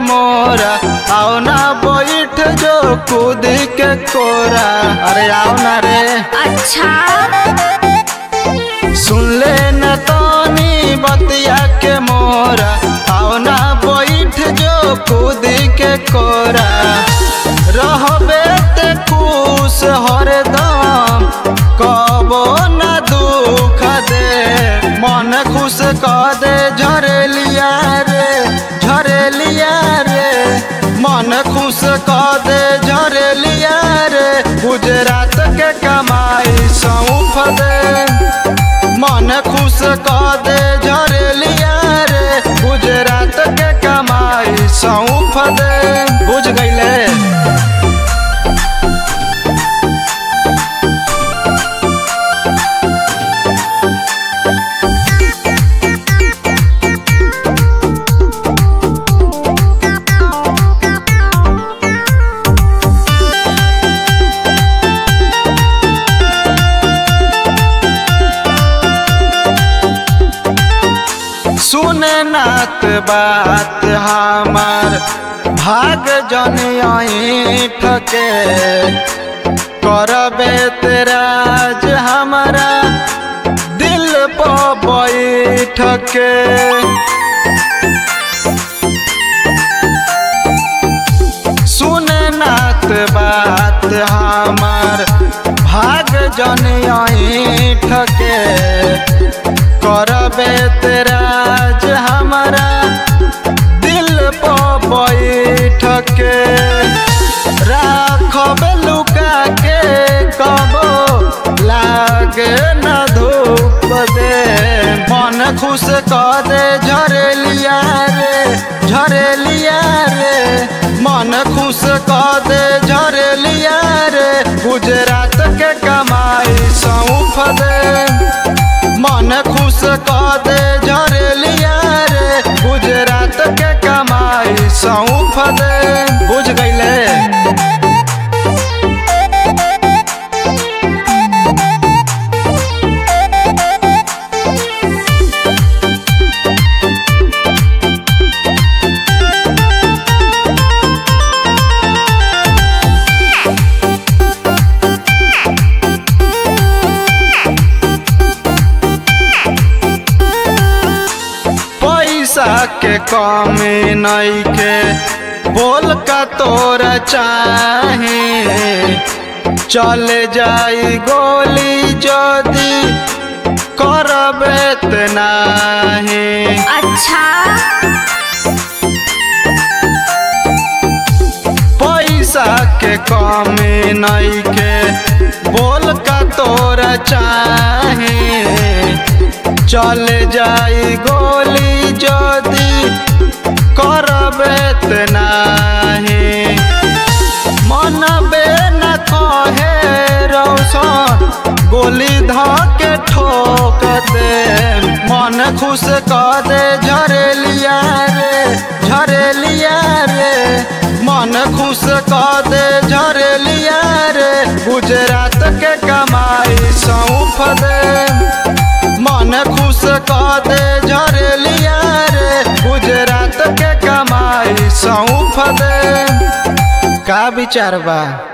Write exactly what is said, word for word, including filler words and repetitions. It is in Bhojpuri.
मोरा, आओ ना बैठ जो कूद के कोरा। अरे आओ ना रे। अच्छा सुन ले न तनी बतिया के मोरा, आओ ना बैठ जो कूद के कोरा। रहबे ते खुश हरदम, कबो न दुख दे, मन खुश कर दे झरेलिया रे, झरेलिया रे, मन खुश कर दे झरेलिया रे। गुजरात के कमाई सौंफ दे, मन खुश कर दे झरेलिया रे। गुजरात के कमाई सौंफ दे। बुझ गईले। सुने नात बात हमार, भाग जनियाई ठके, करबे तेराज हमारा दिल पर बैठ के। सुने नात बात हमार, भाग जनियाई ठके, करबे तेराज हमारा दिल पर बैठ के। राखबे लुका के कबो लागे न धूप दे, मन खुश कर दे झरेलिया रे, झरेलिया रे, मन खुश कर दे झरेलिया रे। गुजरात के कमाई सौंफ दे, मन खुश कर दे झरेलिया रे। गुजरात के कमाई सौंफ दे। बुझ गईले। पैसा के कमी नइखे, बोल का तोरा चाहे, चले जाई गोली जदी करबे त नाही। अच्छा पैसा के कमी नइखे, बोल का तोरा चाहे, चले जाई गोली जदी करबे त नाही। मनबे न कहे रौशन, गोली धके ठोक दे, मन खुश कर दे झरेलिया रे, झरेलिया रे, मन खुश कर दे झरेलिया रे। गुजरात के कमाई सौंफ दे, मन खुश कर दे झरेलिया रे। गुजरात के कमाई सौंफ दे। का विचार बा?